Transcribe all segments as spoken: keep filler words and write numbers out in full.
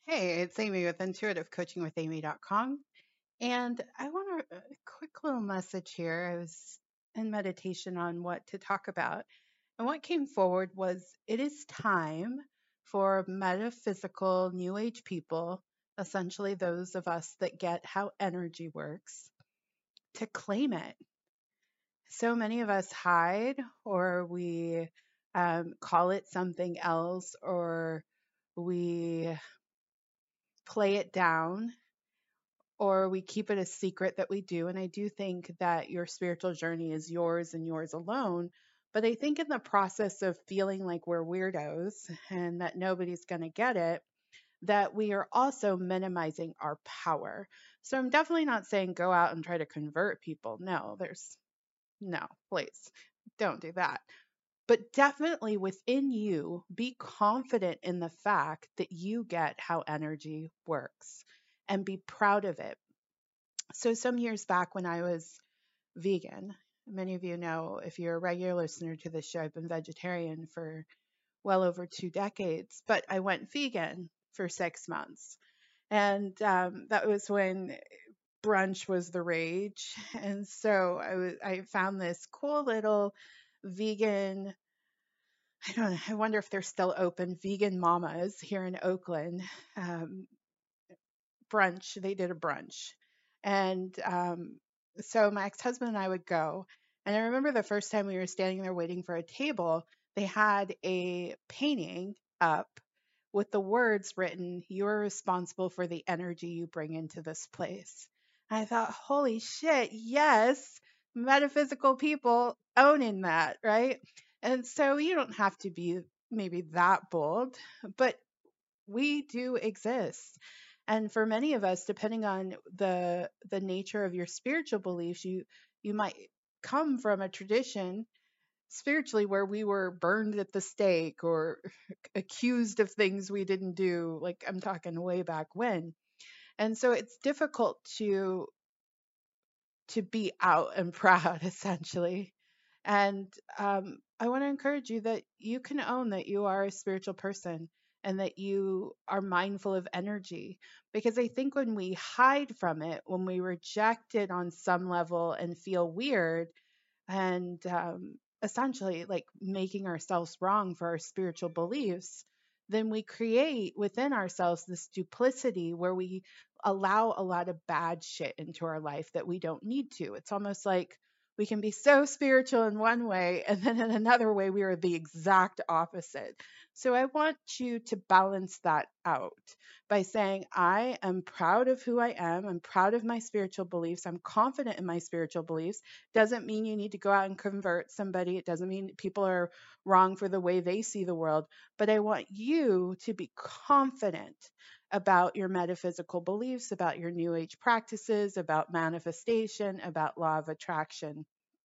Hey, it's Amy with intuitive coaching with amy dot com. And I want a, a quick little message here. I was in meditation on what to talk about. And what came forward was it is time for metaphysical New Age people, essentially those of us that get how energy works, to claim it. So many of us hide or we um, call it something else or we play it down or we keep it a secret that we do. And I do think that your spiritual journey is yours and yours alone. But I think in the process of feeling like we're weirdos and that nobody's going to get it, that we are also minimizing our power. So I'm definitely not saying go out and try to convert people. No, there's no, please don't do that. But definitely within you, be confident in the fact that you get how energy works and be proud of it. So, some years back when I was vegan, many of you know if you're a regular listener to this show, I've been vegetarian for well over two decades, but I went vegan for six months. And um, that was when brunch was the rage. And so I was, I found this cool little vegan, I don't know, I wonder if they're still open, vegan mamas here in Oakland. Um, brunch. They did a brunch. And um, so my ex husband and I would go. And I remember the first time we were standing there waiting for a table, they had a painting up with the words written, "You're responsible for the energy you bring into this place." And I thought, holy shit, yes, metaphysical people owning that, right? And so you don't have to be maybe that bold, but we do exist. And for many of us, depending on the the nature of your spiritual beliefs, you you might come from a tradition spiritually where we were burned at the stake or accused of things we didn't do, like I'm talking way back when. And so it's difficult to to be out and proud essentially. And um, I want to encourage you that you can own that you are a spiritual person and that you are mindful of energy. Because I think when we hide from it, when we reject it on some level and feel weird, and um, essentially like making ourselves wrong for our spiritual beliefs, then we create within ourselves this duplicity where we allow a lot of bad shit into our life that we don't need to. It's almost like we can be so spiritual in one way, and then in another way, we are the exact opposite. So I want you to balance that out by saying, I am proud of who I am. I'm proud of my spiritual beliefs. I'm confident in my spiritual beliefs. Doesn't mean you need to go out and convert somebody. It doesn't mean people are wrong for the way they see the world. But I want you to be confident about your metaphysical beliefs, about your new age practices, about manifestation, about law of attraction,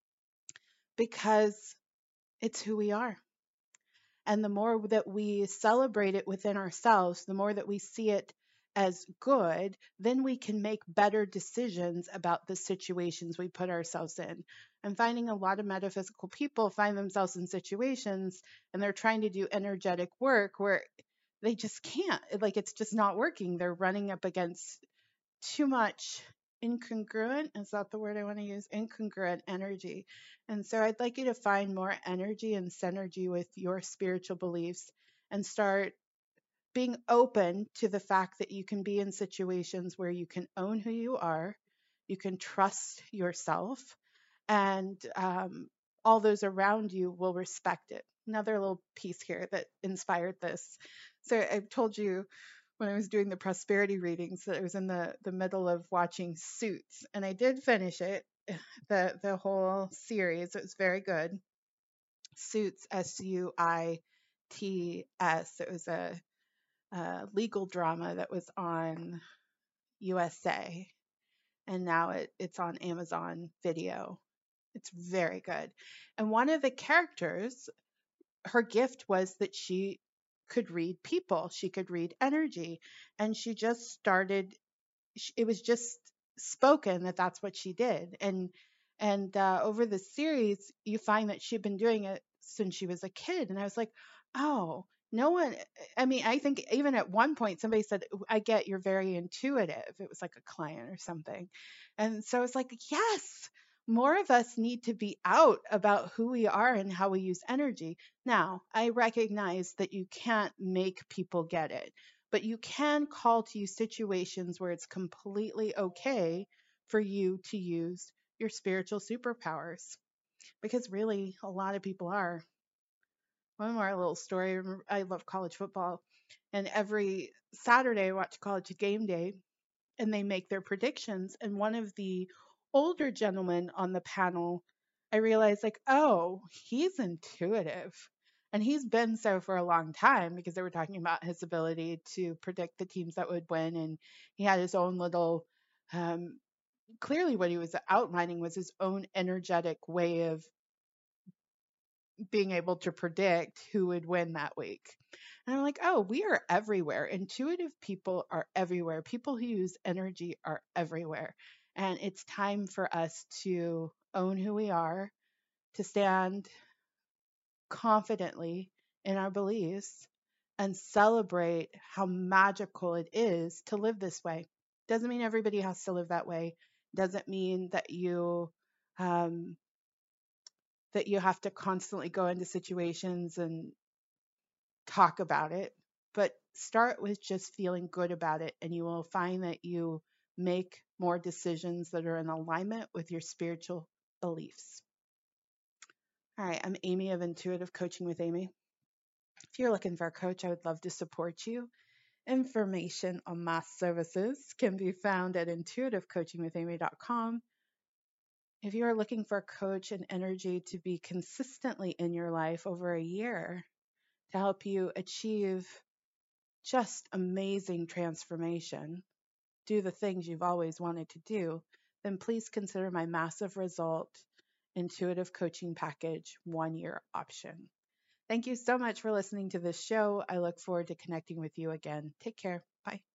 because it's who we are. And the more that we celebrate it within ourselves, the more that we see it as good, then we can make better decisions about the situations we put ourselves in. I'm finding a lot of metaphysical people find themselves in situations and they're trying to do energetic work where they just can't. Like it's just not working. They're running up against too much incongruent, is that the word I want to use? Incongruent energy. And so I'd like you to find more energy and synergy with your spiritual beliefs and start being open to the fact that you can be in situations where you can own who you are, you can trust yourself, and um, all those around you will respect it. Another little piece here that inspired this. So I've told you when I was doing the prosperity readings that I was in the, the middle of watching Suits, and I did finish it, the the whole series. It was very good. Suits, S U I T S. It was a, a legal drama that was on U S A, and now it, it's on Amazon Video. It's very good. And one of the characters, her gift was that she could read people, she could read energy, and she just started, it was just spoken that that's what she did. And and uh, over the series, you find that she'd been doing it since she was a kid. And I was like, oh, No one, I mean, I think even at one point somebody said, I get you're very intuitive. It was like a client or something. And so it's like, yes, more of us need to be out about who we are and how we use energy. Now, I recognize that you can't make people get it, but you can call to you situations where it's completely okay for you to use your spiritual superpowers, because really a lot of people are. One more little story. I love college football, and every Saturday I watch College Game Day, and they make their predictions. And one of the older gentlemen on the panel, I realized, like, oh, he's intuitive. And he's been so for a long time, because they were talking about his ability to predict the teams that would win. And he had his own little, um, clearly, what he was outlining was his own energetic way of being able to predict who would win that week. And I'm like, oh, we are everywhere. Intuitive people are everywhere. People who use energy are everywhere. And it's time for us to own who we are, to stand confidently in our beliefs, and celebrate how magical it is to live this way. Doesn't mean everybody has to live that way. Doesn't mean that you um, that you have to constantly go into situations and talk about it, but start with just feeling good about it, and you will find that you make more decisions that are in alignment with your spiritual beliefs. All right, I'm Amy of Intuitive Coaching with Amy. If you're looking for a coach, I would love to support you. Information on my services can be found at intuitive coaching with amy dot com. If you are looking for a coach and energy to be consistently in your life over a year to help you achieve just amazing transformation, do the things you've always wanted to do, then please consider my massive result intuitive coaching package one year option. Thank you so much for listening to this show. I look forward to connecting with you again. Take care. Bye.